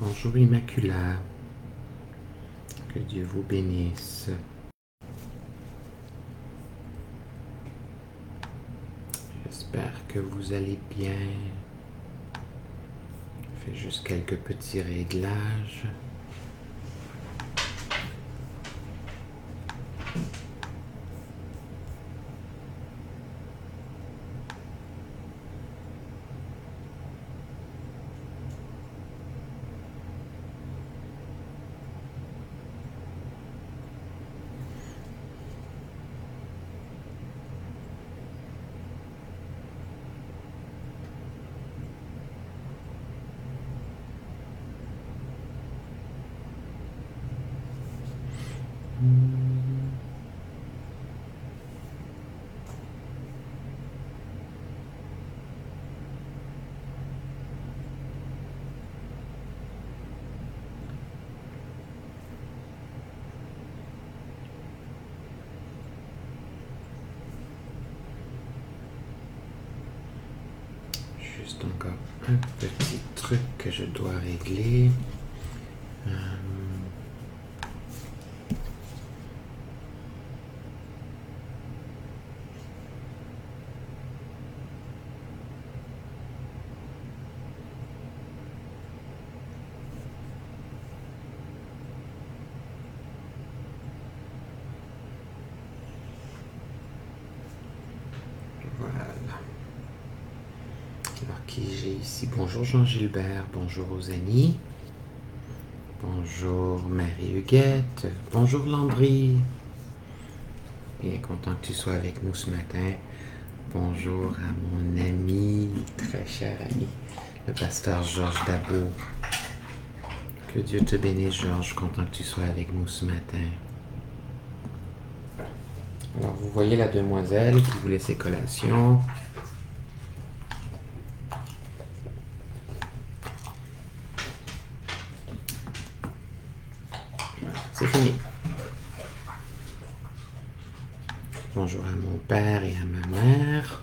Bonjour Immaculata, que Dieu vous bénisse. J'espère que vous allez bien. Je fais juste quelques petits réglages. Juste encore un petit truc que je dois régler. Voilà. Alors, qui j'ai ici? Bonjour Jean-Gilbert, bonjour Osanie, bonjour Marie-Huguette, bonjour Landry. Bien content que tu sois avec nous ce matin. Bonjour à mon ami, très cher ami, le pasteur Georges Dabot. Que Dieu te bénisse, Georges. Content que tu sois avec nous ce matin. Alors, vous voyez la demoiselle qui voulait ses collations. C'est fini. Bonjour à mon père et à ma mère.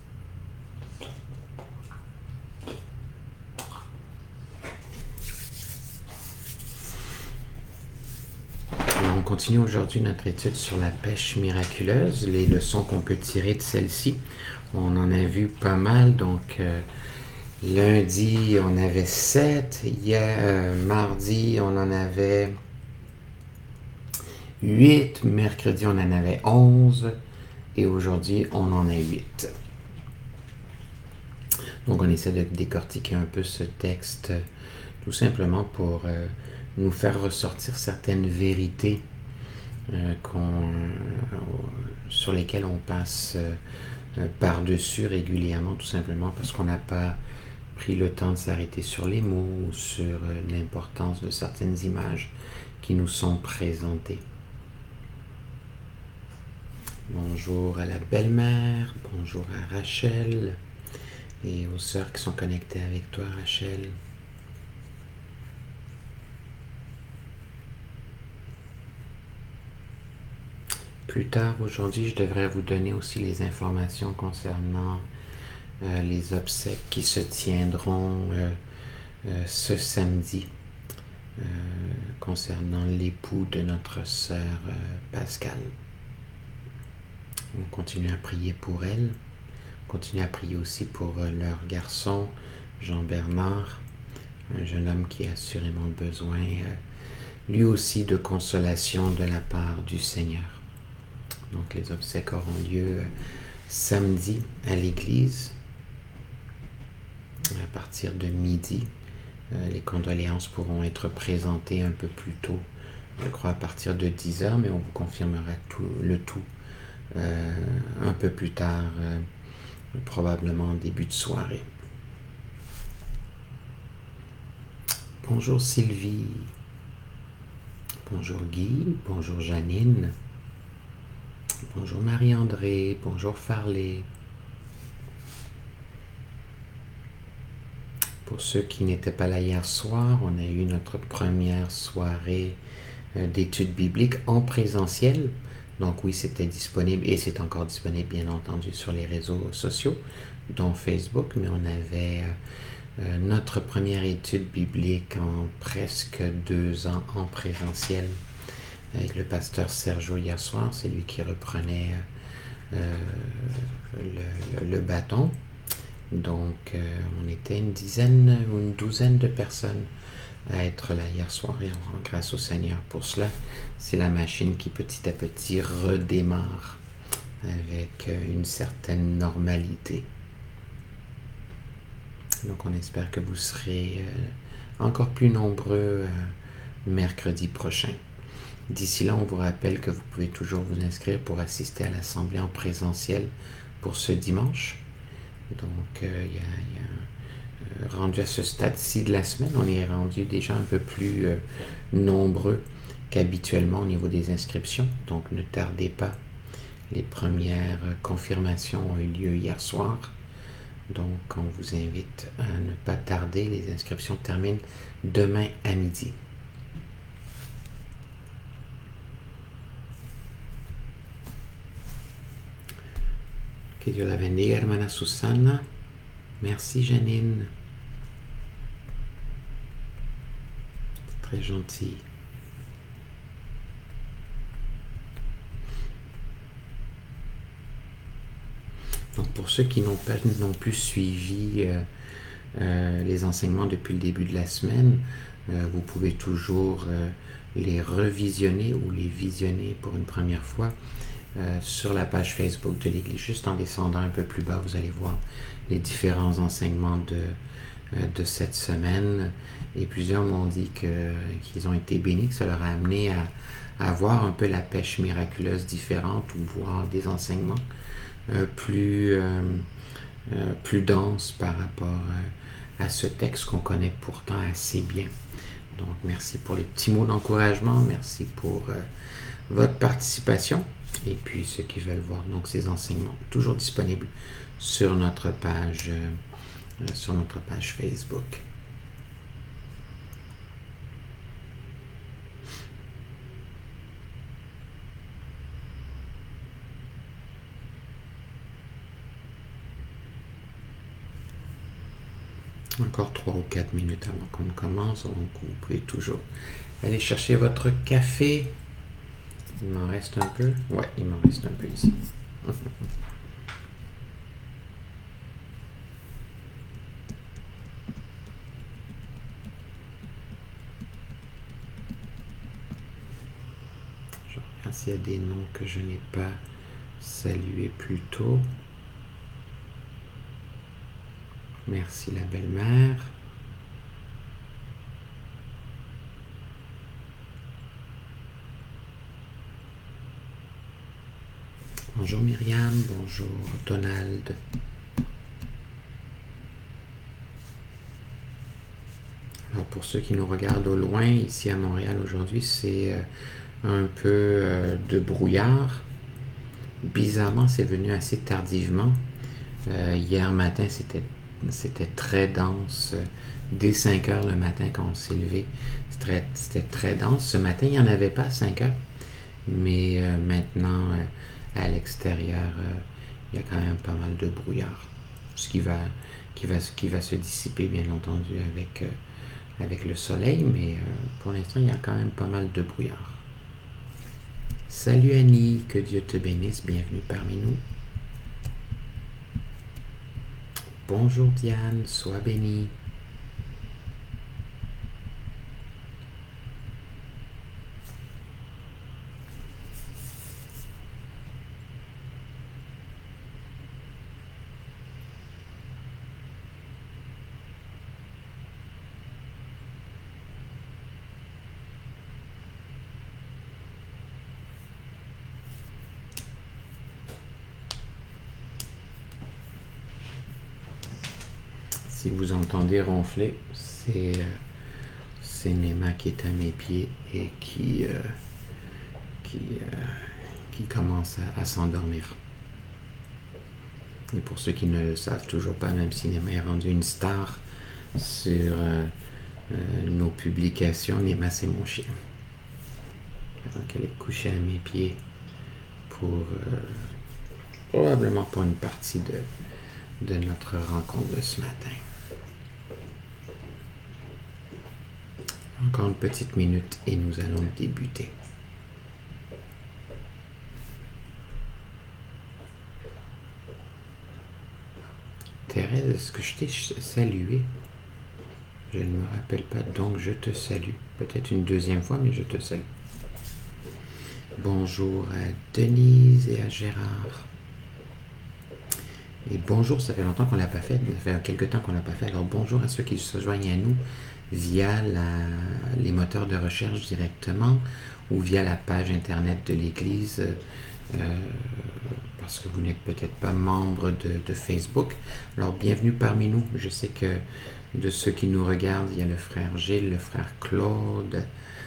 Alors, on continue aujourd'hui notre étude sur la pêche miraculeuse, les leçons qu'on peut tirer de celle-ci. On en a vu pas mal, donc lundi on avait 7, hier, mardi on en avait 8, mercredi on en avait 11 et aujourd'hui on en a 8. Donc on essaie de décortiquer un peu ce texte tout simplement pour nous faire ressortir certaines vérités sur lesquelles on passe par-dessus régulièrement, tout simplement parce qu'on n'a pas pris le temps de s'arrêter sur les mots ou sur l'importance de certaines images qui nous sont présentées. Bonjour à la belle-mère, bonjour à Rachel et aux sœurs qui sont connectées avec toi, Rachel. Plus tard aujourd'hui, je devrais vous donner aussi les informations concernant les obsèques qui se tiendront ce samedi concernant l'époux de notre sœur Pascal. On continue à prier pour elle. On continue à prier aussi pour leur garçon, Jean-Bernard, un jeune homme qui a assurément besoin, lui aussi, de consolation de la part du Seigneur. Donc les obsèques auront lieu samedi à l'église à partir de midi. Les condoléances pourront être présentées un peu plus tôt, je crois à partir de 10h, mais on vous confirmera le tout un peu plus tard, probablement en début de soirée. Bonjour Sylvie, bonjour Guy, bonjour Janine, bonjour Marie-André, bonjour Farley. Pour ceux qui n'étaient pas là hier soir, on a eu notre première soirée d'études bibliques en présentiel. Donc oui, c'était disponible et c'est encore disponible bien entendu sur les réseaux sociaux, dont Facebook, mais on avait notre première étude biblique en presque 2 ans en présentiel avec le pasteur Sergio hier soir. C'est lui qui reprenait le bâton. Donc, on était une dizaine ou une douzaine de personnes à être là hier soir et on rend grâce au Seigneur pour cela. C'est la machine qui petit à petit redémarre avec une certaine normalité. Donc on espère que vous serez encore plus nombreux mercredi prochain. D'ici là, on vous rappelle que vous pouvez toujours vous inscrire pour assister à l'assemblée en présentiel pour ce dimanche. Donc, rendu à ce stade-ci de la semaine, on est rendu déjà un peu plus nombreux qu'habituellement au niveau des inscriptions. Donc, ne tardez pas. Les premières confirmations ont eu lieu hier soir. Donc, on vous invite à ne pas tarder. Les inscriptions terminent demain à midi. Que Dieu la bendiga, hermana Susana. Merci, Janine. C'est très gentil. Donc, pour ceux qui n'ont pas non plus suivi les enseignements depuis le début de la semaine, vous pouvez toujours les revisionner ou les visionner pour une première fois sur la page Facebook de l'Église. Juste en descendant un peu plus bas, vous allez voir les différents enseignements de cette semaine. Et plusieurs m'ont dit qu'ils ont été bénis, que ça leur a amené à voir un peu la pêche miraculeuse différente ou voir des enseignements plus denses par rapport à ce texte qu'on connaît pourtant assez bien. Donc, merci pour les petits mots d'encouragement. Merci pour votre participation. Et puis, ceux qui veulent voir donc ces enseignements, toujours disponibles sur notre page Facebook. Encore 3 ou 4 minutes avant qu'on commence, donc vous pouvez toujours aller chercher votre café. Il m'en reste un peu? Ouais, il m'en reste un peu ici. Je regarde s'il y a des noms que je n'ai pas salués plus tôt. Merci la belle-mère. Bonjour Myriam, bonjour Donald. Alors pour ceux qui nous regardent au loin, ici à Montréal aujourd'hui, c'est un peu de brouillard. Bizarrement, c'est venu assez tardivement. Hier matin, c'était très dense. Dès 5 heures le matin quand on s'est levé, c'était très dense. Ce matin, il n'y en avait pas à 5 heures. Mais maintenant, à l'extérieur, il y a quand même pas mal de brouillard. Ce qui va se dissiper, bien entendu, avec le soleil. Mais pour l'instant, il y a quand même pas mal de brouillard. Salut Annie, que Dieu te bénisse. Bienvenue parmi nous. Bonjour Diane, sois bénie. Si vous entendez ronfler, c'est Nema qui est à mes pieds et qui commence à s'endormir. Et pour ceux qui ne le savent toujours pas, même si Nema est rendu une star sur nos publications, Nema c'est mon chien. Donc elle est couchée à mes pieds pour probablement pour une partie de notre rencontre de ce matin. encore une petite minute et nous allons débuter. Thérèse, est-ce que je t'ai salué? Je ne me rappelle pas, donc je te salue. Peut-être une deuxième fois, mais je te salue. Bonjour à Denise et à Gérard. Et bonjour, ça fait longtemps qu'on ne l'a pas fait, ça fait quelques temps qu'on ne l'a pas fait. Alors bonjour à ceux qui se joignent à nous via les moteurs de recherche directement ou via la page internet de l'Église, parce que vous n'êtes peut-être pas membre de Facebook. Alors bienvenue parmi nous. Je sais que de ceux qui nous regardent, il y a le frère Gilles, le frère Claude,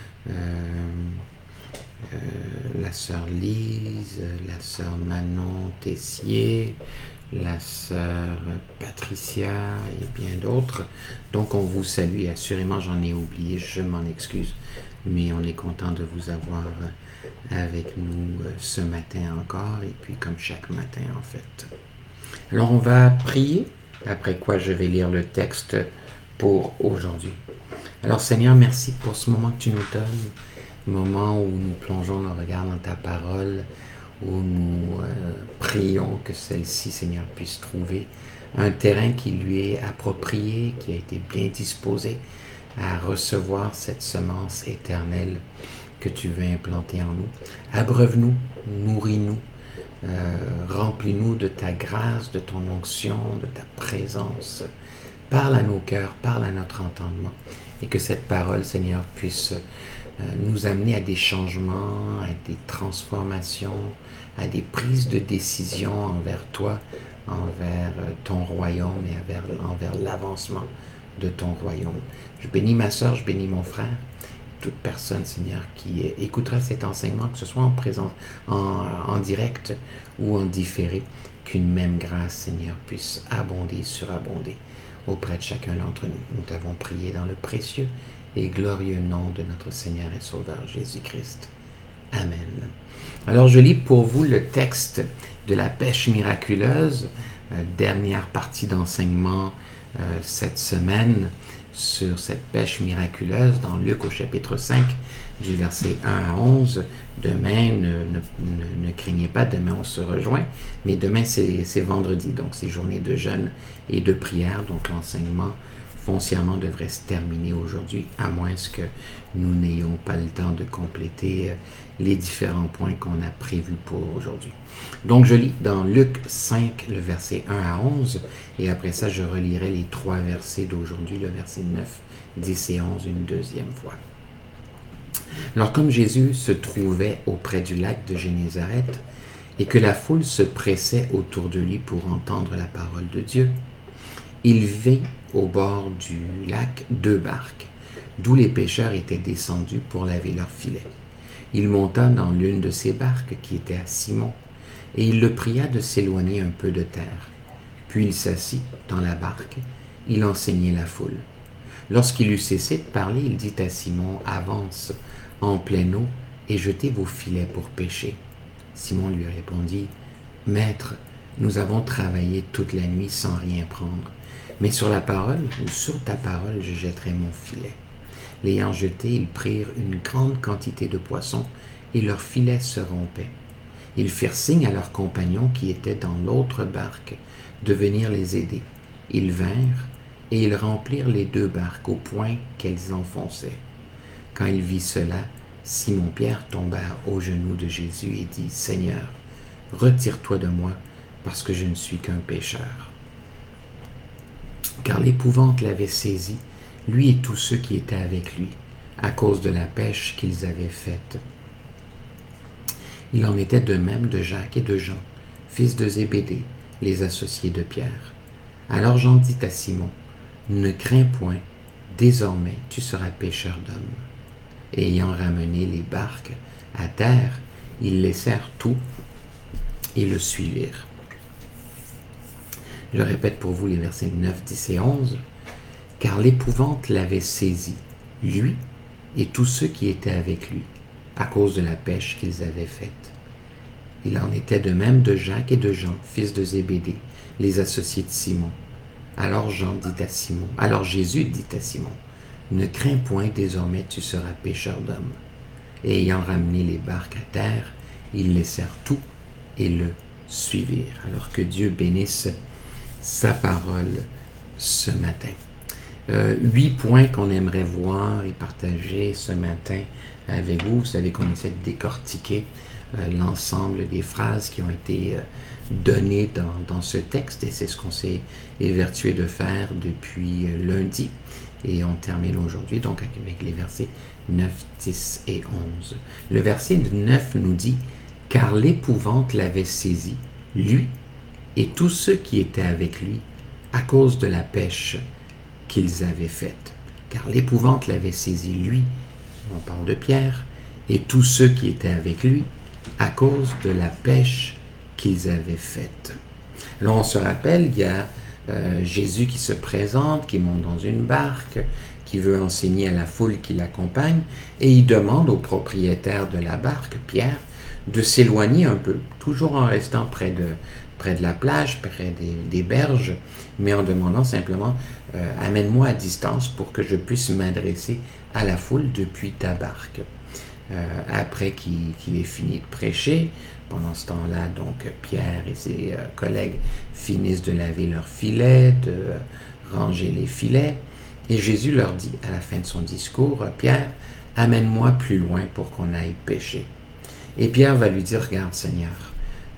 la sœur Lise, la sœur Manon Tessier, la sœur Patricia et bien d'autres. Donc on vous salue, assurément j'en ai oublié, je m'en excuse, mais on est content de vous avoir avec nous ce matin encore, et puis comme chaque matin en fait. Alors on va prier, après quoi je vais lire le texte pour aujourd'hui. Alors Seigneur, merci pour ce moment que tu nous donnes, moment où nous plongeons le regard dans ta parole, où nous prions que celle-ci, Seigneur, puisse trouver un terrain qui lui est approprié, qui a été bien disposé à recevoir cette semence éternelle que tu veux implanter en nous. Abreuve-nous, nourris-nous, remplis-nous de ta grâce, de ton onction, de ta présence. Parle à nos cœurs, parle à notre entendement, et que cette parole, Seigneur, puisse nous amener à des changements, à des transformations, à des prises de décision envers toi, envers ton royaume et envers l'avancement de ton royaume. Je bénis ma sœur, je bénis mon frère, toute personne, Seigneur, qui écoutera cet enseignement, que ce soit en présence, en direct ou en différé, qu'une même grâce, Seigneur, puisse abonder, surabonder auprès de chacun d'entre nous. Nous t'avons prié dans le précieux et glorieux nom de notre Seigneur et Sauveur Jésus-Christ. Amen. Alors je lis pour vous le texte de la pêche miraculeuse, dernière partie d'enseignement cette semaine sur cette pêche miraculeuse dans Luc au chapitre 5 du verset 1 à 11. Demain, ne craignez pas, demain on se rejoint, mais demain c'est vendredi, donc c'est journée de jeûne et de prière, donc l'enseignement foncièrement devrait se terminer aujourd'hui, à moins que nous n'ayons pas le temps de compléter les différents points qu'on a prévus pour aujourd'hui. Donc je lis dans Luc 5, le verset 1 à 11, et après ça je relirai les 3 versets d'aujourd'hui, le verset 9, 10 et 11 une deuxième fois. Alors comme Jésus se trouvait auprès du lac de Génézareth, et que la foule se pressait autour de lui pour entendre la parole de Dieu, il vit au bord du lac 2 barques, d'où les pêcheurs étaient descendus pour laver leurs filets. Il monta dans l'une de ces barques qui était à Simon, et il le pria de s'éloigner un peu de terre. Puis il s'assit dans la barque, il enseignait la foule. Lorsqu'il eut cessé de parler, il dit à Simon, « Avance en pleine eau et jetez vos filets pour pêcher. » Simon lui répondit, « Maître, nous avons travaillé toute la nuit sans rien prendre. Mais sur la parole, ou sur ta parole, je jetterai mon filet. » L'ayant jeté, ils prirent une grande quantité de poissons, et leurs filets se rompaient. Ils firent signe à leurs compagnons qui étaient dans l'autre barque de venir les aider. Ils vinrent, et ils remplirent les 2 barques au point qu'elles enfonçaient. Quand il vit cela, Simon-Pierre tomba aux genoux de Jésus et dit, « Seigneur, retire-toi de moi, parce que je ne suis qu'un pécheur. » Car l'épouvante l'avait saisi, lui et tous ceux qui étaient avec lui, à cause de la pêche qu'ils avaient faite. Il en était de même de Jacques et de Jean, fils de Zébédée, les associés de Pierre. Alors Jean dit à Simon, « Ne crains point, désormais tu seras pêcheur d'hommes. » Et ayant ramené les barques à terre, ils laissèrent tout et le suivirent. Je répète pour vous les versets 9, 10 et 11. « Car l'épouvante l'avait saisi, lui et tous ceux qui étaient avec lui, à cause de la pêche qu'ils avaient faite. Il en était de même de Jacques et de Jean, fils de Zébédée, les associés de Simon. Alors Jésus dit à Simon, Ne crains point, désormais tu seras pêcheur d'hommes. » Et ayant ramené les barques à terre, ils laissèrent tout et le suivirent. Alors que Dieu bénisse sa parole ce matin. 8 points qu'on aimerait voir et partager ce matin avec vous. Vous savez qu'on essaie de décortiquer l'ensemble des phrases qui ont été données dans ce texte, et c'est ce qu'on s'est évertué de faire depuis lundi. Et on termine aujourd'hui donc avec les versets 9, 10 et 11. Le verset 9 nous dit « Car l'épouvante l'avait saisi, lui et tous ceux qui étaient avec lui, à cause de la pêche qu'ils avaient faite. » Car l'épouvante l'avait saisi, lui, on parle de Pierre, et tous ceux qui étaient avec lui, à cause de la pêche qu'ils avaient faite. Alors on se rappelle, il y a Jésus qui se présente, qui monte dans une barque, qui veut enseigner à la foule qui l'accompagne, et il demande au propriétaire de la barque, Pierre, de s'éloigner un peu, toujours en restant près de la plage, près des berges, mais en demandant simplement « Amène-moi à distance pour que je puisse m'adresser à la foule depuis ta barque. » Après qu'il ait fini de prêcher, pendant ce temps-là, donc Pierre et ses collègues finissent de laver leurs filets, de ranger les filets, et Jésus leur dit à la fin de son discours, « Pierre, amène-moi plus loin pour qu'on aille pêcher. » Et Pierre va lui dire, « Regarde Seigneur,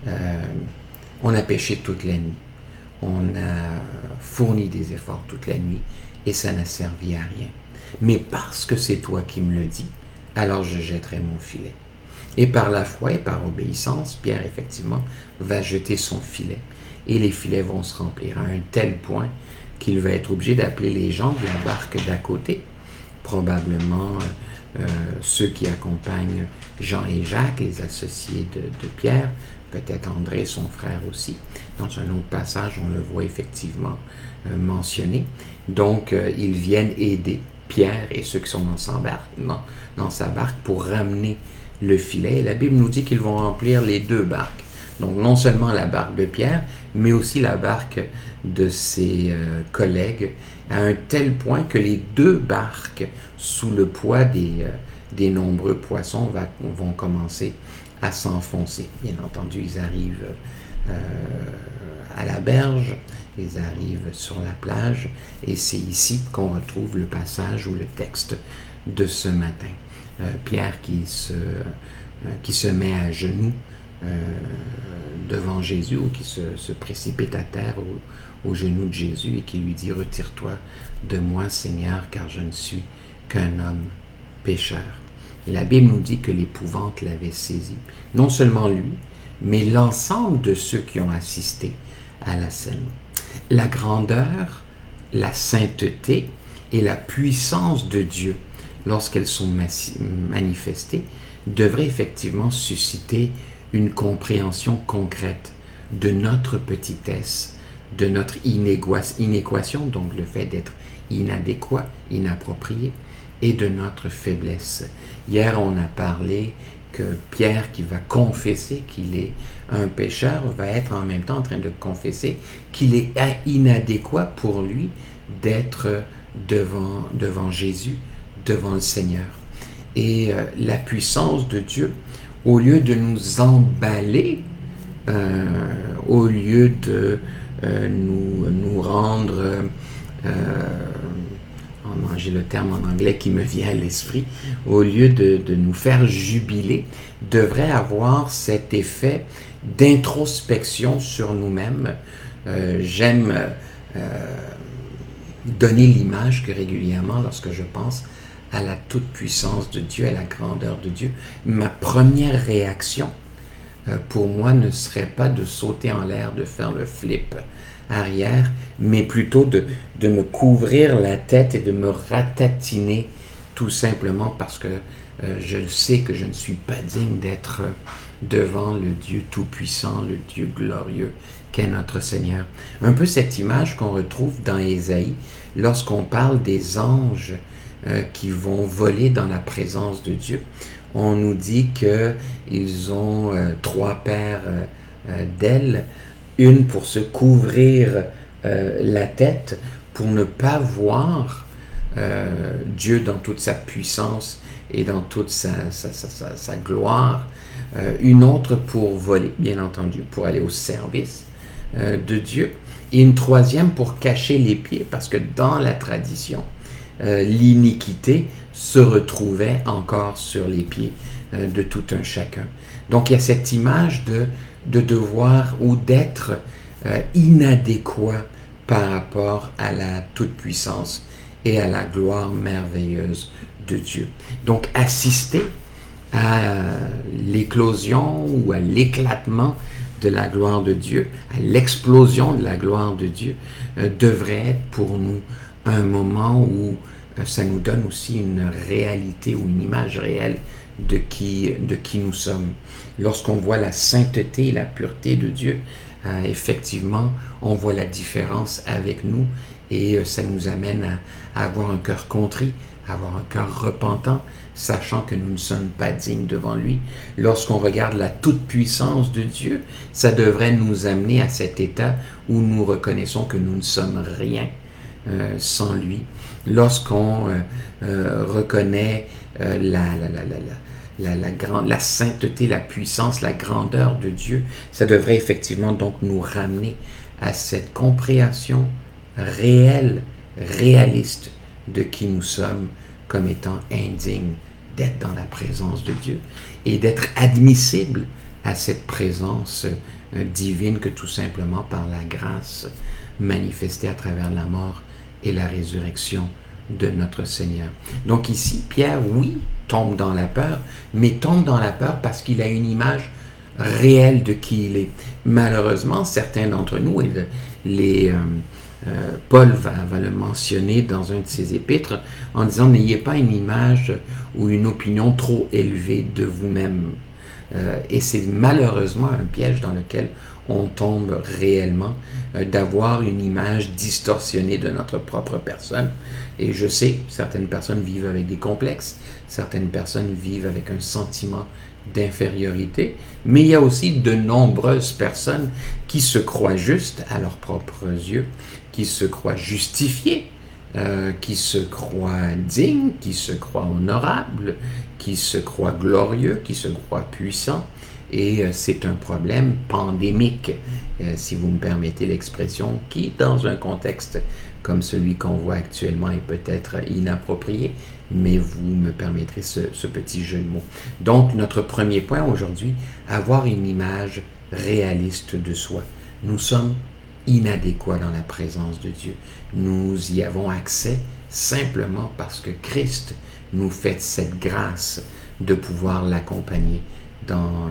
on a pêché toute la nuit, on a fourni des efforts toute la nuit, et ça n'a servi à rien. Mais parce que c'est toi qui me le dis, alors je jetterai mon filet. » Et par la foi et par obéissance, Pierre, effectivement, va jeter son filet. Et les filets vont se remplir à un tel point qu'il va être obligé d'appeler les gens de la barque d'à côté, probablement ceux qui accompagnent Jean et Jacques, les associés de Pierre, peut-être André, son frère aussi. Dans un autre passage, on le voit effectivement mentionné. Donc, ils viennent aider Pierre et ceux qui sont dans sa barque pour ramener le filet. Et la Bible nous dit qu'ils vont remplir les deux barques. Donc, non seulement la barque de Pierre, mais aussi la barque de ses collègues, à un tel point que les deux barques, sous le poids des nombreux poissons, vont commencer à s'enfoncer. Bien entendu, ils arrivent à la berge, ils arrivent sur la plage, et c'est ici qu'on retrouve le passage ou le texte de ce matin. Pierre qui se met à genoux devant Jésus, ou qui se précipite à terre aux genoux de Jésus et qui lui dit « Retire-toi de moi, Seigneur, car je ne suis qu'un homme pécheur. » Et la Bible nous dit que l'épouvante l'avait saisi. Non seulement lui, mais l'ensemble de ceux qui ont assisté à la scène. La grandeur, la sainteté et la puissance de Dieu, lorsqu'elles sont manifestées, devraient effectivement susciter une compréhension concrète de notre petitesse, de notre inéquation, donc le fait d'être inadéquat, inapproprié, et de notre faiblesse. Hier, on a parlé que Pierre, qui va confesser qu'il est un pécheur, va être en même temps en train de confesser qu'il est inadéquat pour lui d'être devant Jésus, devant le Seigneur. Et la puissance de Dieu, au lieu de nous emballer, au lieu de nous rendre, j'ai le terme en anglais qui me vient à l'esprit, au lieu de nous faire jubiler, devrait avoir cet effet d'introspection sur nous-mêmes. J'aime donner l'image que régulièrement, lorsque je pense à la toute-puissance de Dieu, à la grandeur de Dieu, ma première réaction pour moi ne serait pas de sauter en l'air, de faire le flip arrière, mais plutôt de me couvrir la tête et de me ratatiner, tout simplement parce que je sais que je ne suis pas digne d'être devant le Dieu tout-puissant, le Dieu glorieux qu'est notre Seigneur. Un peu cette image qu'on retrouve dans Ésaïe, lorsqu'on parle des anges qui vont voler dans la présence de Dieu. On nous dit qu'ils ont 3 paires d'ailes, une pour se couvrir la tête, pour ne pas voir Dieu dans toute sa puissance et dans toute sa gloire, une autre pour voler, bien entendu, pour aller au service de Dieu, et une troisième pour cacher les pieds, parce que dans la tradition, l'iniquité se retrouvait encore sur les pieds de tout un chacun. Donc il y a cette image de devoir ou d'être inadéquat par rapport à la toute-puissance et à la gloire merveilleuse de Dieu. Donc assister à l'éclosion ou à l'éclatement de la gloire de Dieu, à l'explosion de la gloire de Dieu, devrait être pour nous un moment où ça nous donne aussi une réalité ou une image réelle de qui nous sommes. Lorsqu'on voit la sainteté et la pureté de Dieu, effectivement, on voit la différence avec nous et ça nous amène à avoir un cœur contrit, à avoir un cœur repentant, sachant que nous ne sommes pas dignes devant lui. Lorsqu'on regarde la toute-puissance de Dieu, ça devrait nous amener à cet état où nous reconnaissons que nous ne sommes rien sans lui. Lorsqu'on reconnaît la sainteté, la puissance, la grandeur de Dieu, ça devrait effectivement donc nous ramener à cette compréhension réelle, réaliste de qui nous sommes comme étant indignes d'être dans la présence de Dieu et d'être admissibles à cette présence divine que tout simplement par la grâce manifestée à travers la mort et la résurrection de notre Seigneur. Donc ici, Pierre, oui, tombe dans la peur, mais tombe dans la peur parce qu'il a une image réelle de qui il est. Malheureusement, certains d'entre nous, et Paul va le mentionner dans un de ses épîtres, en disant « N'ayez pas une image ou une opinion trop élevée de vous-même. » Et c'est malheureusement un piège dans lequel on tombe réellement, d'avoir une image distorsionnée de notre propre personne. Et je sais, certaines personnes vivent avec des complexes, certaines personnes vivent avec un sentiment d'infériorité, mais il y a aussi de nombreuses personnes qui se croient justes à leurs propres yeux, qui se croient justifiées, qui se croient dignes, qui se croient honorables, qui se croient glorieux, qui se croient puissants. Et c'est un problème pandémique, si vous me permettez l'expression, qui, dans un contexte comme celui qu'on voit actuellement, est peut-être inapproprié, mais vous me permettrez ce petit jeu de mots. Donc, notre premier point aujourd'hui, avoir une image réaliste de soi. Nous sommes inadéquats dans la présence de Dieu. Nous y avons accès simplement parce que Christ nous fait cette grâce de pouvoir l'accompagner dans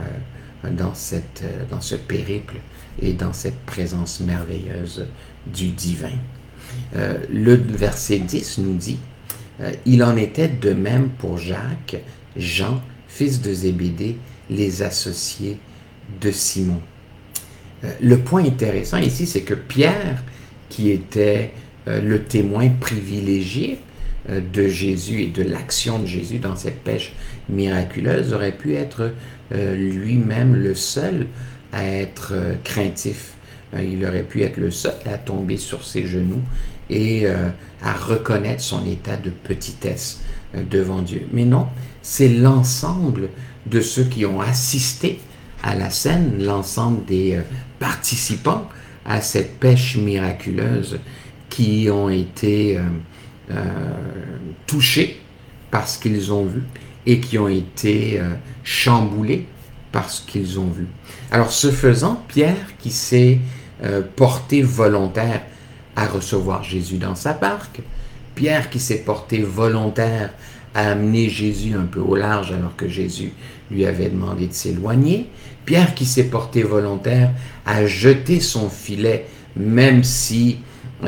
ce périple et dans cette présence merveilleuse du divin. Le verset 10 nous dit « Il en était de même pour Jacques, Jean, fils de Zébédée, les associés de Simon. » Le point intéressant ici, c'est que Pierre, qui était le témoin privilégié de Jésus et de l'action de Jésus dans cette pêche miraculeuse, aurait pu être lui-même le seul à être craintif. Il aurait pu être le seul à tomber sur ses genoux et à reconnaître son état de petitesse devant Dieu. Mais non, c'est l'ensemble de ceux qui ont assisté à la scène, l'ensemble des participants à cette pêche miraculeuse qui ont été touchés par ce qu'ils ont vu et qui ont été chamboulés par ce qu'ils ont vu. Alors, ce faisant, Pierre, qui s'est porté volontaire à recevoir Jésus dans sa barque, Pierre qui s'est porté volontaire à amener Jésus un peu au large alors que Jésus lui avait demandé de s'éloigner, Pierre qui s'est porté volontaire à jeter son filet, même si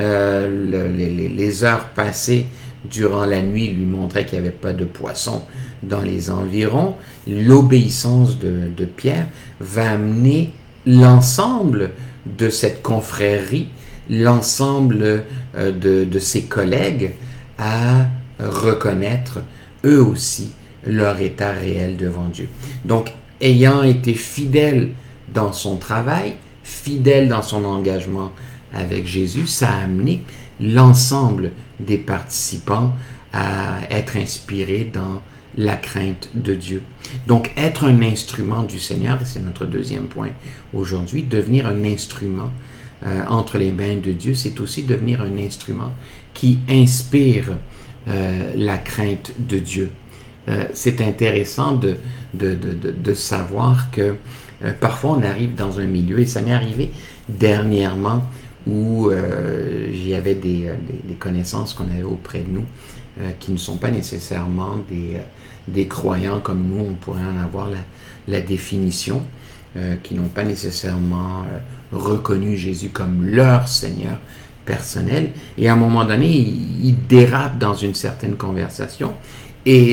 les heures passées durant la nuit lui montraient qu'il n'y avait pas de poisson dans les environs, l'obéissance de Pierre va amener l'ensemble de cette confrérie, l'ensemble de ses collègues à reconnaître eux aussi leur état réel devant Dieu. Donc, ayant été fidèle dans son travail, fidèle dans son engagement avec Jésus, ça a amené l'ensemble des participants à être inspirés dans la crainte de Dieu. Donc, être un instrument du Seigneur, et c'est notre deuxième point aujourd'hui, devenir un instrument entre les mains de Dieu, c'est aussi devenir un instrument qui inspire la crainte de Dieu. C'est intéressant de savoir que parfois on arrive dans un milieu, et ça m'est arrivé dernièrement où il y avait des connaissances qu'on avait auprès de nous qui ne sont pas nécessairement des croyants comme nous, on pourrait en avoir la définition, qui n'ont pas nécessairement reconnu Jésus comme leur Seigneur personnel. Et à un moment donné, ils dérapent dans une certaine conversation et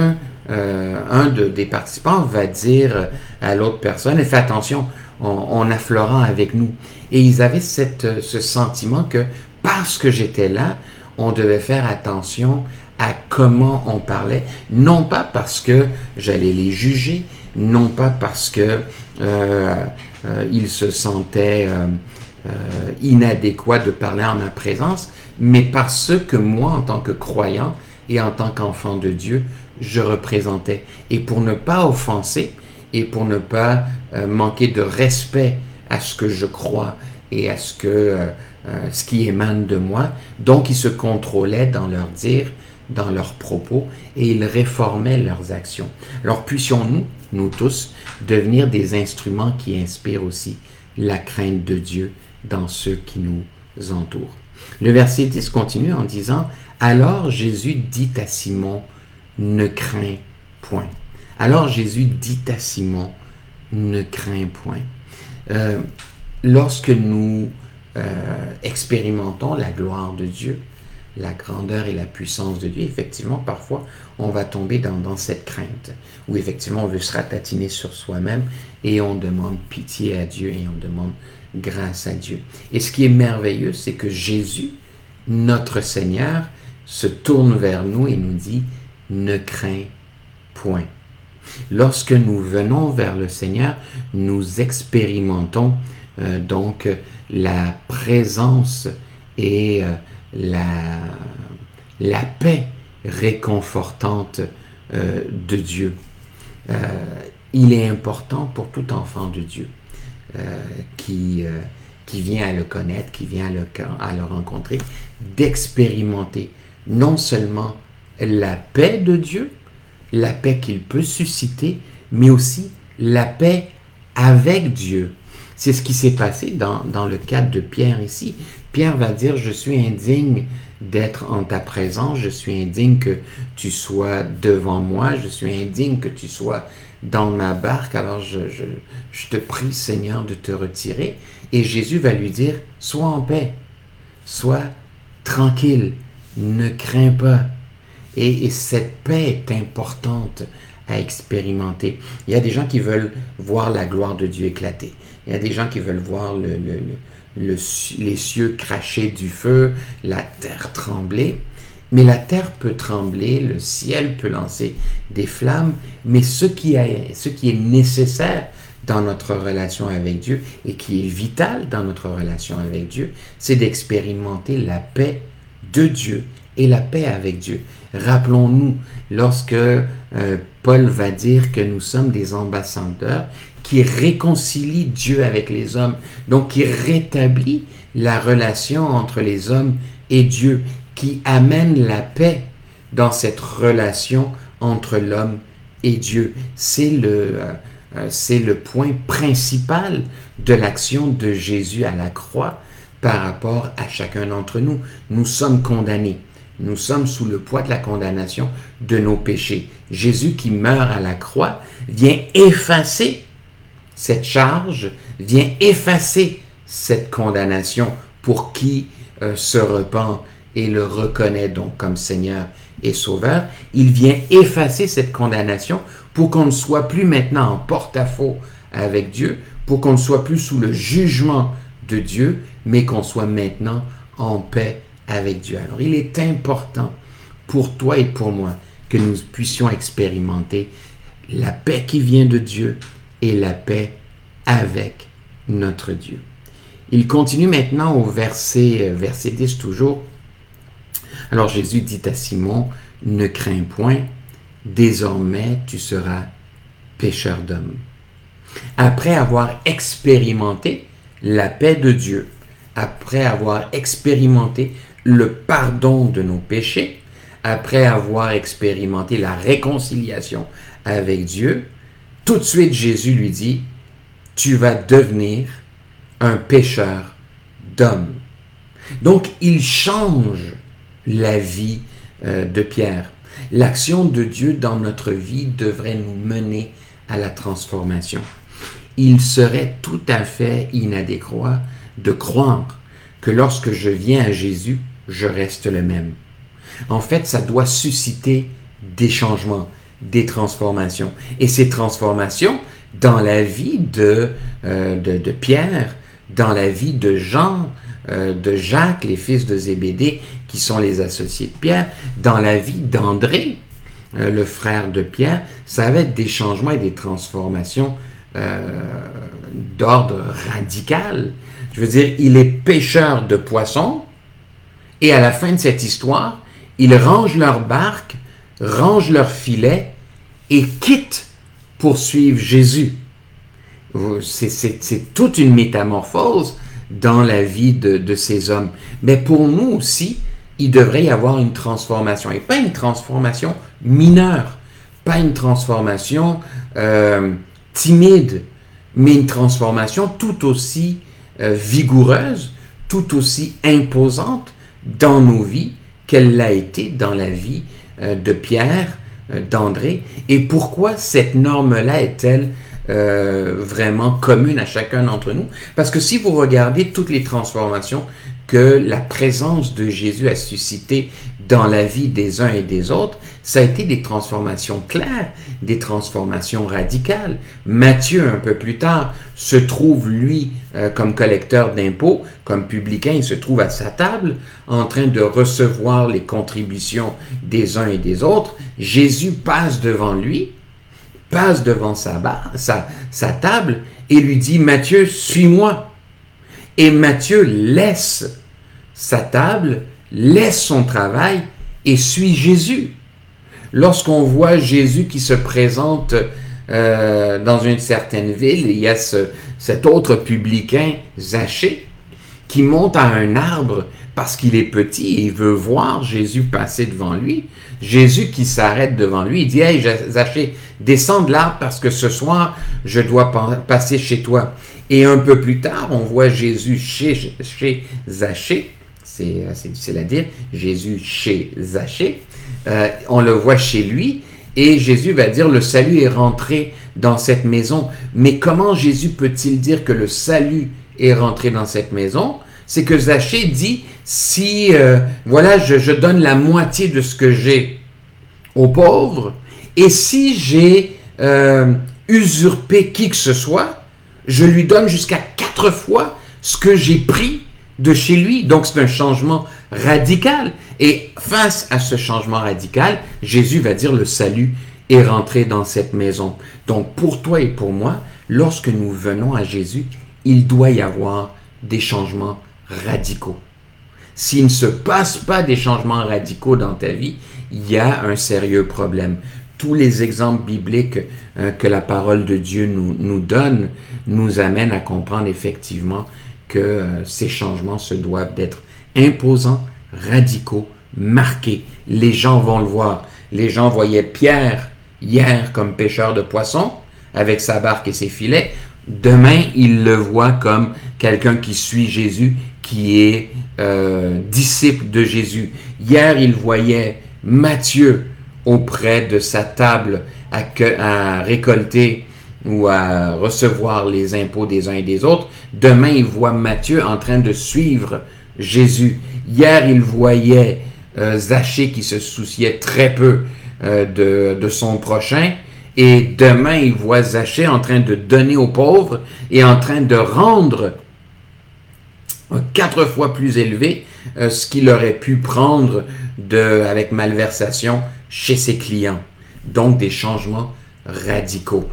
des participants va dire à l'autre personne, fais attention, on a Florent avec nous. Et ils avaient ce sentiment que parce que j'étais là, on devait faire attention à comment on parlait, non pas parce que j'allais les juger, non pas parce que ils se sentaient inadéquats de parler en ma présence, mais parce que moi, en tant que croyant et en tant qu'enfant de Dieu, je représentais. Et pour ne pas offenser et pour ne pas manquer de respect à ce que je crois et à ce qui émane de moi, donc ils se contrôlaient dans leur dire, dans leurs propos, et ils réformaient leurs actions. Alors puissions-nous, nous tous, devenir des instruments qui inspirent aussi la crainte de Dieu dans ceux qui nous entourent. Le verset 10 continue en disant « Alors Jésus dit à Simon, ne crains point. » Alors Jésus dit à Simon, ne crains point. Lorsque nous expérimentons la gloire de Dieu, la grandeur et la puissance de Dieu, effectivement, parfois, on va tomber dans cette crainte, où effectivement, on veut se ratatiner sur soi-même et on demande pitié à Dieu et on demande grâce à Dieu. Et ce qui est merveilleux, c'est que Jésus, notre Seigneur, se tourne vers nous et nous dit « Ne crains point ». Lorsque nous venons vers le Seigneur, nous expérimentons donc la présence et la paix réconfortante de Dieu. Il est important pour tout enfant de Dieu qui vient à le connaître, qui vient à le rencontrer, d'expérimenter non seulement la paix de Dieu, la paix qu'il peut susciter, mais aussi la paix avec Dieu. C'est ce qui s'est passé dans le cadre de Pierre ici. Pierre va dire, je suis indigne d'être en ta présence, je suis indigne que tu sois devant moi, je suis indigne que tu sois dans ma barque, alors je te prie Seigneur de te retirer. Et Jésus va lui dire, sois en paix, sois tranquille, ne crains pas. Et cette paix est importante à expérimenter. Il y a des gens qui veulent voir la gloire de Dieu éclater. Il y a des gens qui veulent voir les cieux cracher du feu, la terre trembler. Mais la terre peut trembler, le ciel peut lancer des flammes, mais ce qui est nécessaire dans notre relation avec Dieu et qui est vital dans notre relation avec Dieu, c'est d'expérimenter la paix de Dieu et la paix avec Dieu. Rappelons-nous, lorsque Paul va dire que nous sommes des ambassadeurs qui réconcilient Dieu avec les hommes, donc qui rétablit la relation entre les hommes et Dieu, qui amène la paix dans cette relation entre l'homme et Dieu. C'est le point principal de l'action de Jésus à la croix par rapport à chacun d'entre nous. Nous sommes condamnés. Nous sommes sous le poids de la condamnation de nos péchés. Jésus qui meurt à la croix vient effacer cette charge, vient effacer cette condamnation pour qui se repent et le reconnaît donc comme Seigneur et Sauveur. Il vient effacer cette condamnation pour qu'on ne soit plus maintenant en porte-à-faux avec Dieu, pour qu'on ne soit plus sous le jugement de Dieu, mais qu'on soit maintenant en paix avec Dieu. Alors, il est important pour toi et pour moi que nous puissions expérimenter la paix qui vient de Dieu et la paix avec notre Dieu. Il continue maintenant au verset 10 toujours. Alors Jésus dit à Simon, ne crains point, désormais tu seras pêcheur d'hommes. Après avoir expérimenté la paix de Dieu, après avoir expérimenté le pardon de nos péchés, après avoir expérimenté la réconciliation avec Dieu, tout de suite Jésus lui dit, tu vas devenir un pêcheur d'hommes. Donc il change la vie de Pierre. L'action de Dieu dans notre vie devrait nous mener à la transformation. Il serait tout à fait inadéquat de croire que lorsque je viens à Jésus, je reste le même. En fait, ça doit susciter des changements, des transformations. Et ces transformations, dans la vie de Pierre, dans la vie de Jean, de Jacques, les fils de Zébédée, qui sont les associés de Pierre, dans la vie d'André, le frère de Pierre, ça va être des changements et des transformations d'ordre radical. Je veux dire, il est pêcheur de poissons, et à la fin de cette histoire, ils rangent leur barque, rangent leur filet, et quittent pour suivre Jésus. C'est toute une métamorphose dans la vie de ces hommes. Mais pour nous aussi, il devrait y avoir une transformation. Et pas une transformation mineure, pas une transformation timide, mais une transformation tout aussi vigoureuse, tout aussi imposante dans nos vies qu'elle l'a été dans la vie de Pierre, d'André. Et pourquoi cette norme-là est-elle vraiment commune à chacun d'entre nous? Parce que si vous regardez toutes les transformations que la présence de Jésus a suscité dans la vie des uns et des autres, ça a été des transformations claires, des transformations radicales. Matthieu, un peu plus tard, se trouve, lui, comme collecteur d'impôts, comme publicain, il se trouve à sa table, en train de recevoir les contributions des uns et des autres. Jésus passe devant lui, passe devant sa table, et lui dit, Matthieu, suis-moi. Et Matthieu laisse sa table, laisse son travail et suit Jésus. Lorsqu'on voit Jésus qui se présente dans une certaine ville, il y a cet autre publicain, Zachée, qui monte à un arbre parce qu'il est petit et il veut voir Jésus passer devant lui. Jésus qui s'arrête devant lui, il dit « Hey Zachée, descends de l'arbre parce que ce soir, je dois passer chez toi. » Et un peu plus tard, on voit Jésus chez Zachée, c'est difficile à dire, Jésus chez Zachée, on le voit chez lui, et Jésus va dire, le salut est rentré dans cette maison. Mais comment Jésus peut-il dire que le salut est rentré dans cette maison? C'est que Zachée dit, si, voilà, je donne la moitié de ce que j'ai aux pauvres, et si j'ai usurpé qui que ce soit, je lui donne jusqu'à 4 fois ce que j'ai pris de chez lui. Donc, c'est un changement radical. Et face à ce changement radical, Jésus va dire le salut est rentré dans cette maison. Donc, pour toi et pour moi, lorsque nous venons à Jésus, il doit y avoir des changements radicaux. S'il ne se passe pas des changements radicaux dans ta vie, il y a un sérieux problème. Tous les exemples bibliques que la parole de Dieu nous donne nous amènent à comprendre effectivement que ces changements se doivent d'être imposants, radicaux, marqués. Les gens vont le voir. Les gens voyaient Pierre hier comme pêcheur de poissons avec sa barque et ses filets. Demain, ils le voient comme quelqu'un qui suit Jésus, qui est disciple de Jésus. Hier, ils voyaient Matthieu auprès de sa table à récolter ou à recevoir les impôts des uns et des autres. Demain, il voit Matthieu en train de suivre Jésus. Hier, il voyait Zachée qui se souciait très peu de son prochain. Et demain, il voit Zachée en train de donner aux pauvres et en train de rendre 4 fois plus élevé ce qu'il aurait pu prendre avec malversation chez ses clients. Donc, des changements radicaux.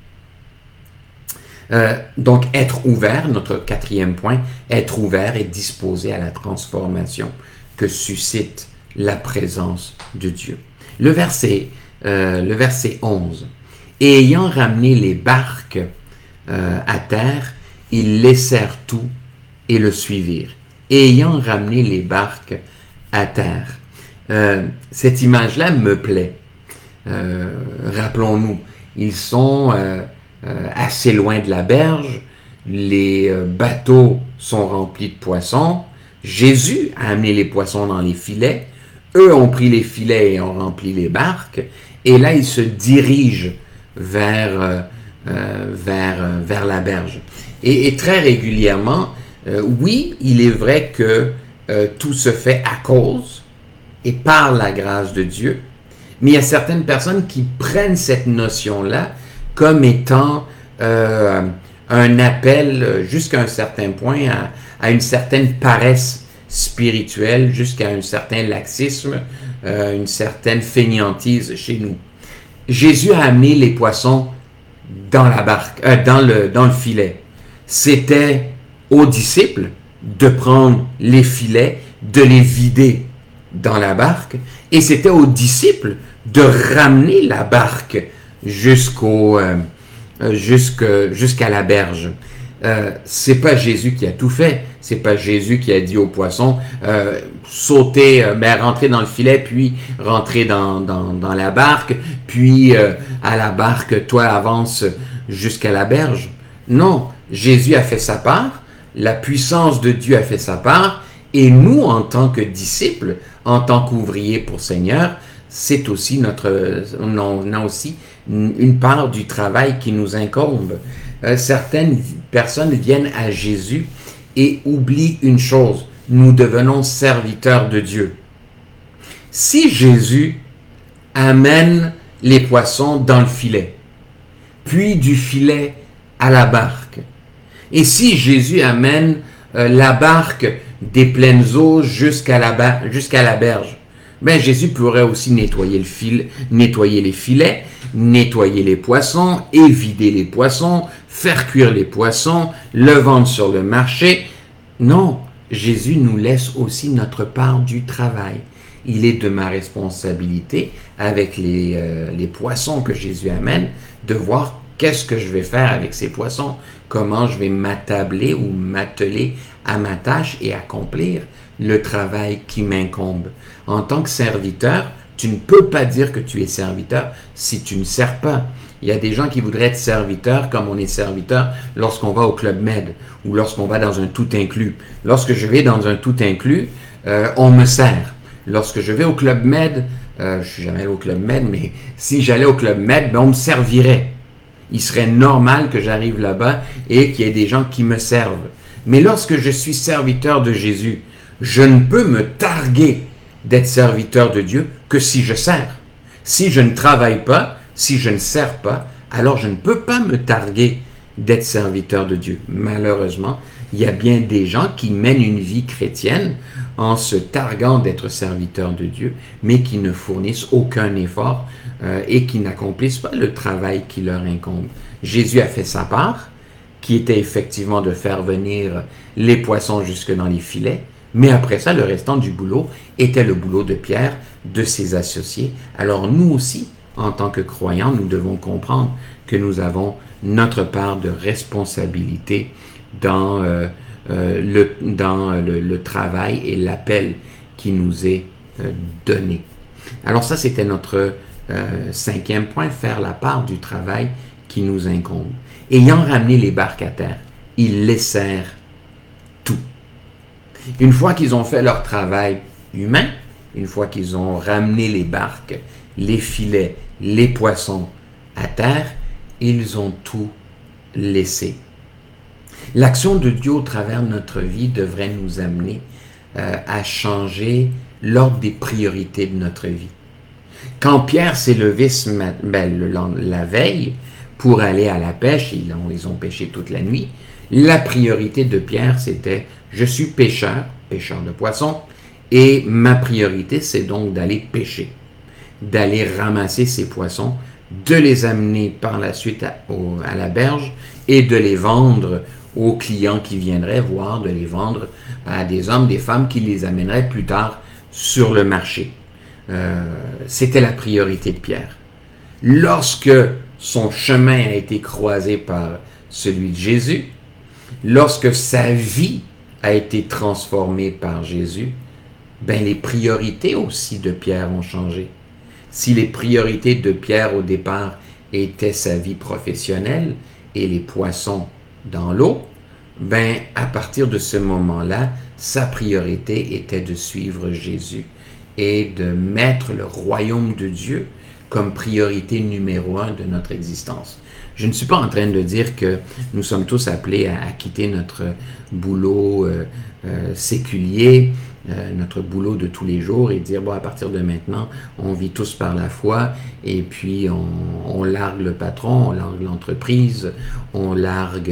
Donc, être ouvert, notre 4e point, être ouvert et disposé à la transformation que suscite la présence de Dieu. Le verset 11. Et ayant ramené les barques à terre, ils laissèrent tout et le suivirent. Et ayant ramené les barques à terre. Cette image-là me plaît. Rappelons-nous, ils sont assez loin de la berge, les bateaux sont remplis de poissons, Jésus a amené les poissons dans les filets, eux ont pris les filets et ont rempli les barques, et là ils se dirigent vers la berge. Et très régulièrement, oui, il est vrai que tout se fait à cause et par la grâce de Dieu, mais il y a certaines personnes qui prennent cette notion-là comme étant un appel jusqu'à un certain point à une certaine paresse spirituelle, jusqu'à un certain laxisme, une certaine fainéantise chez nous. Jésus a amené les poissons dans la barque, dans le filet. C'était aux disciples de prendre les filets, de les vider dans la barque, et c'était aux disciples de ramener la barque jusqu'à la berge. C'est pas Jésus qui a tout fait. C'est pas Jésus qui a dit aux poissons sautez, rentrez dans le filet, puis rentrez dans la barque, puis à la barque, toi avance jusqu'à la berge. Non, Jésus a fait sa part, la puissance de Dieu a fait sa part, et nous, en tant que disciples, en tant qu'ouvriers pour Seigneur, c'est aussi on a aussi une part du travail qui nous incombe. Certaines personnes viennent à Jésus et oublient une chose, nous devenons serviteurs de Dieu. Si Jésus amène les poissons dans le filet, puis du filet à la barque, et si Jésus amène la barque des pleines eaux jusqu'à la berge, ben Jésus pourrait aussi nettoyer les filets, nettoyer les poissons, vider les poissons, faire cuire les poissons, le vendre sur le marché. Non, Jésus nous laisse aussi notre part du travail. Il est de ma responsabilité, avec les poissons que Jésus amène, de voir qu'est-ce que je vais faire avec ces poissons, comment je vais m'attabler ou m'atteler à ma tâche et accomplir le travail qui m'incombe. En tant que serviteur, tu ne peux pas dire que tu es serviteur si tu ne sers pas. Il y a des gens qui voudraient être serviteurs comme on est serviteur lorsqu'on va au Club Med ou lorsqu'on va dans un tout inclus. Lorsque je vais dans un tout inclus, on me sert. Lorsque je vais au Club Med, je suis jamais allé au Club Med, mais si j'allais au Club Med, ben on me servirait. Il serait normal que j'arrive là-bas et qu'il y ait des gens qui me servent. Mais lorsque je suis serviteur de Jésus, je ne peux me targuer d'être serviteur de Dieu que si je sers. Si je ne travaille pas, si je ne sers pas, alors je ne peux pas me targuer d'être serviteur de Dieu. Malheureusement, il y a bien des gens qui mènent une vie chrétienne en se targuant d'être serviteur de Dieu, mais qui ne fournissent aucun effort et qui n'accomplissent pas le travail qui leur incombe. Jésus a fait sa part, qui était effectivement de faire venir les poissons jusque dans les filets, mais après ça, le restant du boulot était le boulot de Pierre, de ses associés. Alors nous aussi, en tant que croyants, nous devons comprendre que nous avons notre part de responsabilité dans le travail et l'appel qui nous est donné. Alors ça, c'était notre 5e point, faire la part du travail qui nous incombe. Ayant ramené les barques à terre, ils laissèrent tout. Une fois qu'ils ont fait leur travail humain, une fois qu'ils ont ramené les barques, les filets, les poissons à terre, ils ont tout laissé. L'action de Dieu au travers de notre vie devrait nous amener à changer l'ordre des priorités de notre vie. Quand Pierre s'est levé la veille pour aller à la pêche, ils ont pêché toute la nuit, la priorité de Pierre c'était « Je suis pêcheur de poissons, et ma priorité c'est donc d'aller pêcher, d'aller ramasser ces poissons, de les amener par la suite à la berge et de les vendre aux clients qui viendraient, voire de les vendre à des hommes, des femmes qui les amèneraient plus tard sur le marché. C'était la priorité de Pierre. Lorsque son chemin a été croisé par celui de Jésus, lorsque sa vie a été transformée par Jésus, ben les priorités aussi de Pierre ont changé. Si les priorités de Pierre au départ étaient sa vie professionnelle et les poissons dans l'eau, ben à partir de ce moment-là, sa priorité était de suivre Jésus et de mettre le royaume de Dieu comme priorité numéro 1 de notre existence. Je ne suis pas en train de dire que nous sommes tous appelés à quitter notre boulot séculier, notre boulot de tous les jours et dire, bon, à partir de maintenant, on vit tous par la foi et puis on largue le patron, on largue l'entreprise, on largue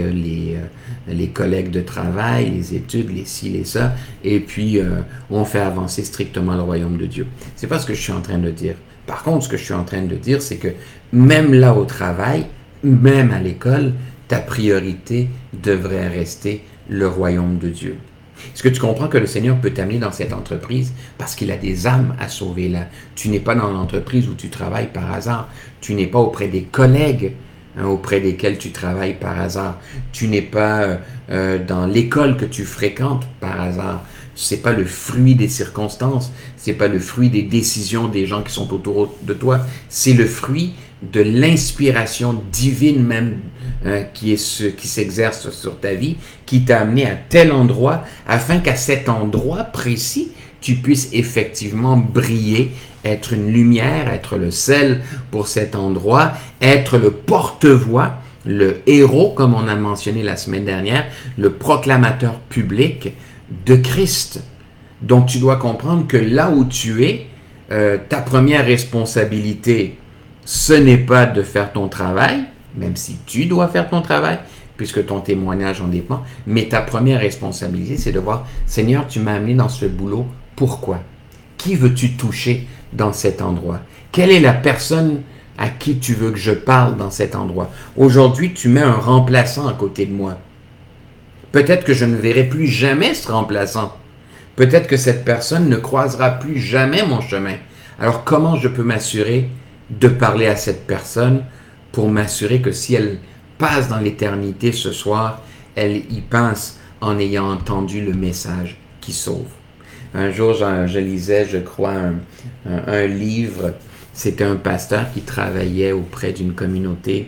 les collègues de travail, les études, les ci, les ça, et puis on fait avancer strictement le royaume de Dieu. C'est pas ce que je suis en train de dire. Par contre, ce que je suis en train de dire, c'est que même là au travail, même à l'école, ta priorité devrait rester le royaume de Dieu. Est-ce que tu comprends que le Seigneur peut t'amener dans cette entreprise parce qu'il a des âmes à sauver là? Tu n'es pas dans l'entreprise où tu travailles par hasard. Tu n'es pas auprès des collègues auprès desquels tu travailles par hasard. Tu n'es pas dans l'école que tu fréquentes par hasard. C'est pas le fruit des circonstances. C'est pas le fruit des décisions des gens qui sont autour de toi. C'est le fruit de l'inspiration divine même qui s'exerce sur ta vie, qui t'a amené à tel endroit, afin qu'à cet endroit précis, tu puisses effectivement briller, être une lumière, être le sel pour cet endroit, être le porte-voix, le héros, comme on a mentionné la semaine dernière, le proclamateur public de Christ. Donc tu dois comprendre que là où tu es, ta première responsabilité, ce n'est pas de faire ton travail, même si tu dois faire ton travail, puisque ton témoignage en dépend, mais ta première responsabilité, c'est de voir, Seigneur, tu m'as amené dans ce boulot, pourquoi? Qui veux-tu toucher dans cet endroit? Quelle est la personne à qui tu veux que je parle dans cet endroit? Aujourd'hui, tu mets un remplaçant à côté de moi. Peut-être que je ne verrai plus jamais ce remplaçant. Peut-être que cette personne ne croisera plus jamais mon chemin. Alors, comment je peux m'assurer de parler à cette personne pour m'assurer que si elle passe dans l'éternité ce soir, elle y pense en ayant entendu le message qui sauve. Un jour, je lisais, je crois, un livre. C'était un pasteur qui travaillait auprès d'une communauté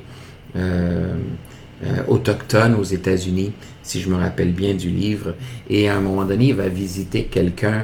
autochtone aux États-Unis, si je me rappelle bien du livre. Et à un moment donné, il va visiter quelqu'un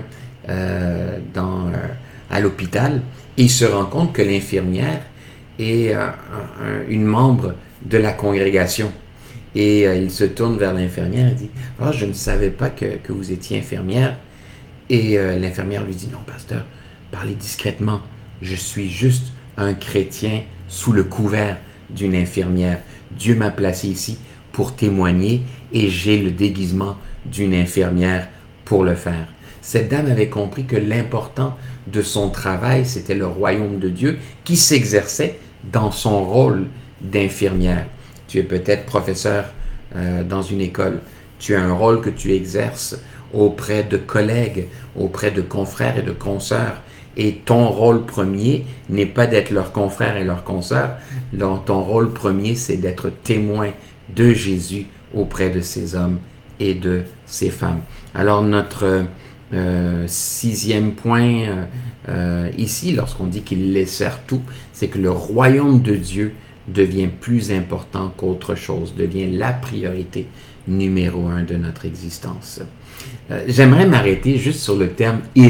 à l'hôpital et il se rend compte que l'infirmière est une membre de la congrégation. Et il se tourne vers l'infirmière et dit « Ah, je ne savais pas que vous étiez infirmière. » Et l'infirmière lui dit « Non, pasteur, parlez discrètement. Je suis juste un chrétien sous le couvert d'une infirmière. Dieu m'a placé ici pour témoigner et j'ai le déguisement d'une infirmière pour le faire. » Cette dame avait compris que l'important de son travail, c'était le royaume de Dieu qui s'exerçait dans son rôle d'infirmière. Tu es peut-être professeur dans une école. Tu as un rôle que tu exerces auprès de collègues, auprès de confrères et de consoeurs. Et ton rôle premier n'est pas d'être leur confrère et leur consoeur. Ton rôle premier, c'est d'être témoin de Jésus auprès de ces hommes et de ces femmes. Alors notre sixième point ici, lorsqu'on dit qu'il laissèrent tout, c'est que le royaume de Dieu devient plus important qu'autre chose, devient la priorité numéro 1 de notre existence. J'aimerais m'arrêter juste sur le terme « il ».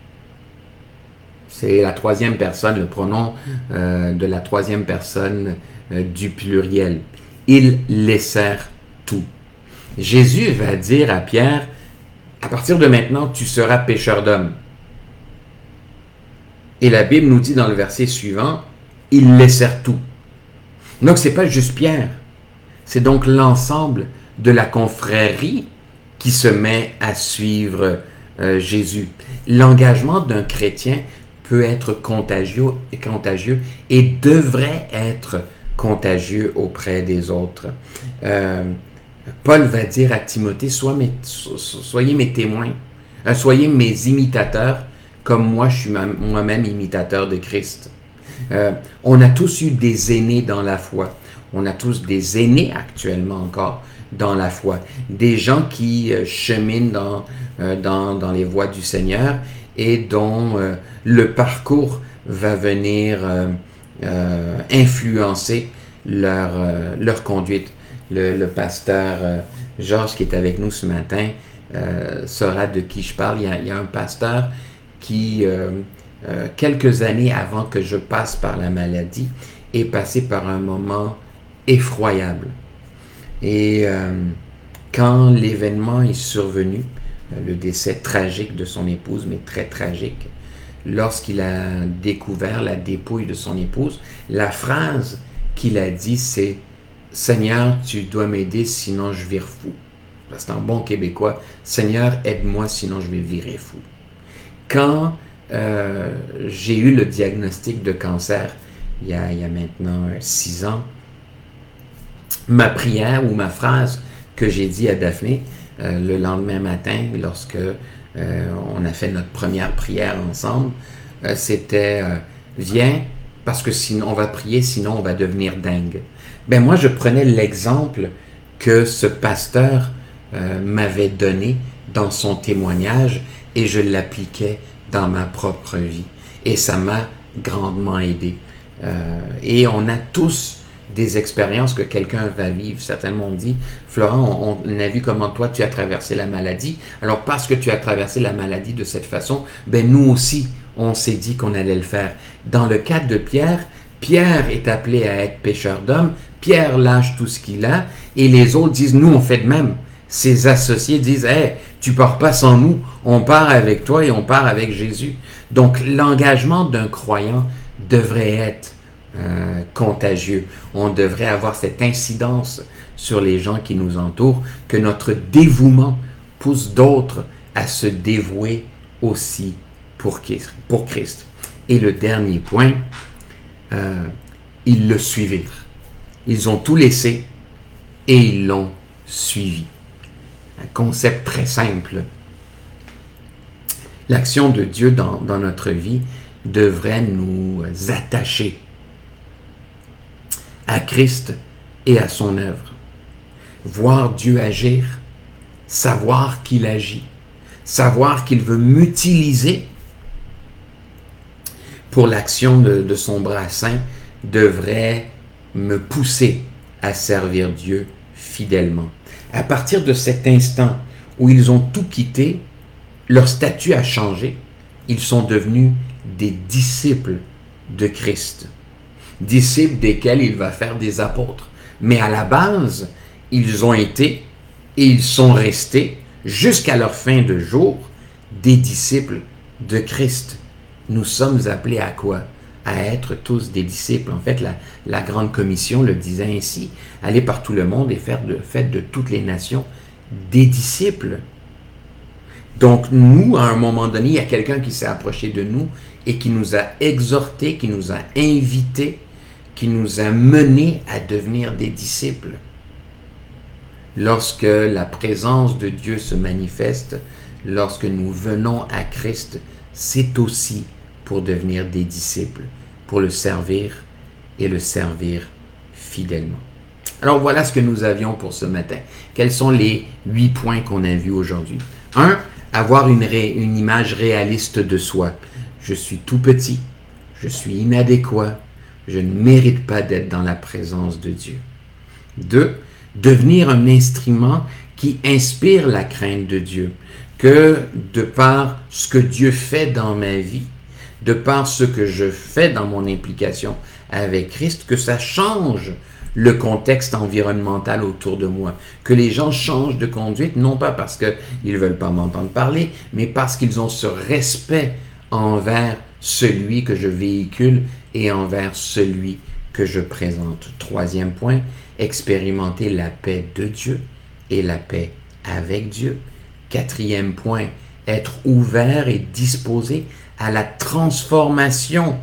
C'est la troisième personne, le pronom de la troisième personne du pluriel. Ils laissèrent tout. Jésus va dire à Pierre, à partir de maintenant, tu seras pêcheur d'hommes. Et la Bible nous dit dans le verset suivant, ils laissèrent tout. Donc, ce n'est pas juste Pierre. C'est donc l'ensemble de la confrérie qui se met à suivre Jésus. L'engagement d'un chrétien peut être contagieux et devrait être contagieux auprès des autres. Paul va dire à Timothée, soyez mes témoins, soyez mes imitateurs comme moi, je suis moi-même imitateur de Christ. On a tous eu des aînés dans la foi. On a tous des aînés actuellement encore dans la foi. Des gens qui cheminent dans les voies du Seigneur et dont le parcours va venir influencer leur conduite. Le pasteur Georges qui est avec nous ce matin saura de qui je parle. Il y a un pasteur qui, quelques années avant que je passe par la maladie, est passé par un moment effroyable. Et quand l'événement est survenu, le décès tragique de son épouse, mais très tragique, lorsqu'il a découvert la dépouille de son épouse, la phrase qu'il a dit, c'est « Seigneur, tu dois m'aider, sinon je vire fou. » C'est un bon Québécois. « Seigneur, aide-moi, sinon je vais virer fou. » Quand j'ai eu le diagnostic de cancer, il y a maintenant 6 ans, ma prière ou ma phrase que j'ai dit à Daphné le lendemain matin, lorsque on a fait notre première prière ensemble, c'était viens, parce que sinon on va prier, sinon on va devenir dingue. Ben moi, je prenais l'exemple que ce pasteur m'avait donné dans son témoignage et je l'appliquais dans ma propre vie. Et ça m'a grandement aidé. Et on a tous des expériences que quelqu'un va vivre. Certainement on dit, Florent, on a vu comment toi tu as traversé la maladie. Alors parce que tu as traversé la maladie de cette façon, ben nous aussi, on s'est dit qu'on allait le faire. Dans le cas de Pierre, Pierre est appelé à être pêcheur d'hommes. Pierre lâche tout ce qu'il a et les autres disent, nous on fait de même. Ses associés disent, hey, tu pars pas sans nous, on part avec toi et on part avec Jésus. Donc l'engagement d'un croyant devrait être contagieux. On devrait avoir cette incidence sur les gens qui nous entourent, que notre dévouement pousse d'autres à se dévouer aussi pour Christ. Et le dernier point, ils le suivirent. Ils ont tout laissé et ils l'ont suivi. Un concept très simple. L'action de Dieu dans notre vie devrait nous attacher à Christ et à son œuvre. Voir Dieu agir, savoir qu'il agit, savoir qu'il veut m'utiliser pour l'action de son bras saint devrait me pousser à servir Dieu fidèlement. À partir de cet instant où ils ont tout quitté, leur statut a changé. Ils sont devenus des disciples de Christ. Disciples desquels il va faire des apôtres. Mais à la base, ils ont été et ils sont restés jusqu'à leur fin de jour des disciples de Christ. Nous sommes appelés à quoi? À être tous des disciples. En fait, la Grande Commission le disait ainsi. Allez par tout le monde et faites de toutes les nations des disciples. Donc nous, à un moment donné, il y a quelqu'un qui s'est approché de nous et qui nous a exhortés, qui nous a invités, qui nous a menés à devenir des disciples. Lorsque la présence de Dieu se manifeste, lorsque nous venons à Christ, c'est aussi pour devenir des disciples, pour le servir et le servir fidèlement. Alors voilà ce que nous avions pour ce matin. Quels sont les 8 points qu'on a vus aujourd'hui? 1. Avoir une image réaliste de soi. Je suis tout petit, je suis inadéquat, je ne mérite pas d'être dans la présence de Dieu. 2. Devenir un instrument qui inspire la crainte de Dieu, que de par ce que Dieu fait dans ma vie, de par ce que je fais dans mon implication avec Christ, que ça change le contexte environnemental autour de moi, que les gens changent de conduite, non pas parce qu'ils ne veulent pas m'entendre parler, mais parce qu'ils ont ce respect envers celui que je véhicule et envers celui que je présente. 3e point, expérimenter la paix de Dieu et la paix avec Dieu. 4e point, être ouvert et disposé à la transformation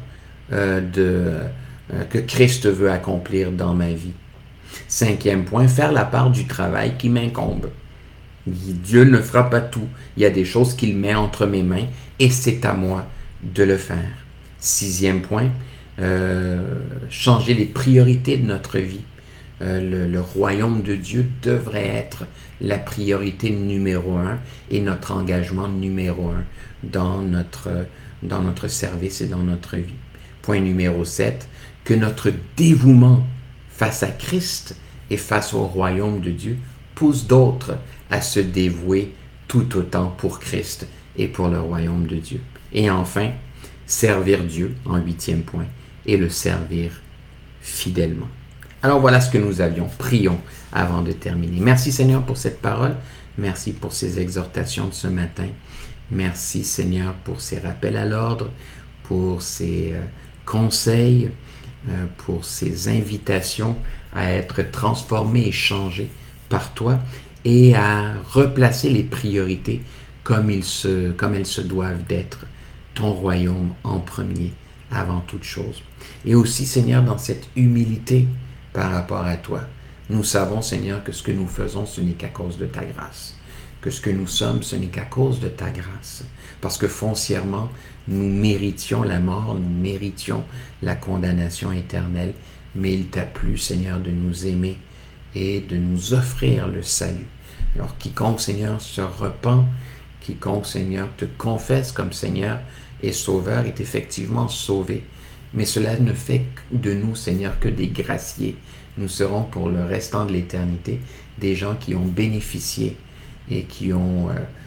que Christ veut accomplir dans ma vie. 5e point, faire la part du travail qui m'incombe. Dieu ne fera pas tout. Il y a des choses qu'il met entre mes mains et c'est à moi de le faire. 6e point, changer les priorités de notre vie. Le royaume de Dieu devrait être la priorité numéro 1 et notre engagement numéro 1 dans notre service et dans notre vie. Point numéro 7, que notre dévouement face à Christ et face au royaume de Dieu pousse d'autres à se dévouer tout autant pour Christ et pour le royaume de Dieu. Et enfin, servir Dieu en 8e point et le servir fidèlement. Alors voilà ce que nous avions. Prions avant de terminer. Merci Seigneur pour cette parole. Merci pour ces exhortations de ce matin. Merci Seigneur pour ces rappels à l'ordre, pour ces conseils, pour ces invitations à être transformés et changés par toi et à replacer les priorités comme elles se doivent d'être. Ton royaume en premier, avant toute chose. Et aussi Seigneur, dans cette humilité par rapport à toi, nous savons Seigneur que ce que nous faisons, ce n'est qu'à cause de ta grâce. Que ce que nous sommes, ce n'est qu'à cause de ta grâce. Parce que foncièrement, nous méritions la mort, nous méritions la condamnation éternelle, mais il t'a plu, Seigneur, de nous aimer et de nous offrir le salut. Alors, quiconque, Seigneur, se repent, quiconque, Seigneur, te confesse comme Seigneur et Sauveur est effectivement sauvé. Mais cela ne fait de nous, Seigneur, que des graciés. Nous serons pour le restant de l'éternité des gens qui ont bénéficié et qui ont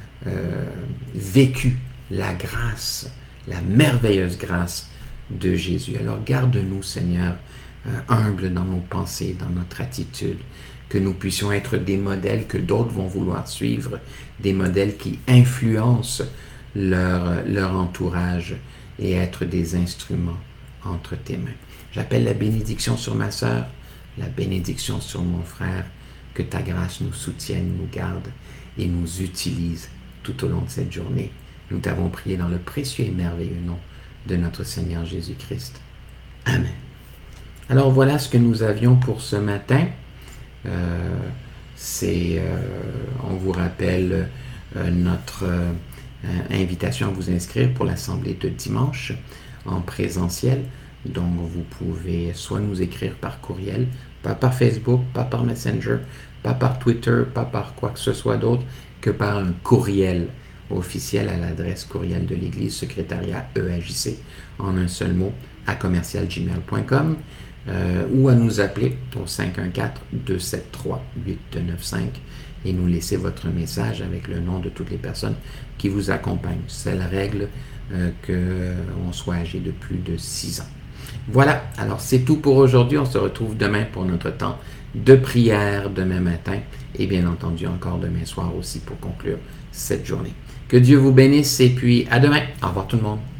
vécu la grâce, la merveilleuse grâce de Jésus. Alors garde-nous, Seigneur, humbles dans nos pensées, dans notre attitude, que nous puissions être des modèles que d'autres vont vouloir suivre, des modèles qui influencent leur entourage et être des instruments entre tes mains. J'appelle la bénédiction sur ma sœur, la bénédiction sur mon frère, que ta grâce nous soutienne, nous garde et nous utilise tout au long de cette journée. Nous t'avons prié dans le précieux et merveilleux nom de notre Seigneur Jésus-Christ. Amen. Alors voilà ce que nous avions pour ce matin. On vous rappelle notre invitation à vous inscrire pour l'assemblée de dimanche en présentiel. Donc vous pouvez soit nous écrire par courriel, pas par Facebook, pas par Messenger, pas par Twitter, pas par quoi que ce soit d'autre, que par un courriel officiel à l'adresse courriel de l'Église, secrétariat EAJC, en un seul mot, à commercialgmail.com, ou à nous appeler au 514-273-8295 et nous laisser votre message avec le nom de toutes les personnes qui vous accompagnent. C'est la règle qu'on soit âgé de plus de 6 ans. Voilà, alors c'est tout pour aujourd'hui. On se retrouve demain pour notre temps de prière, demain matin, et bien entendu encore demain soir aussi pour conclure cette journée. Que Dieu vous bénisse et puis à demain. Au revoir tout le monde.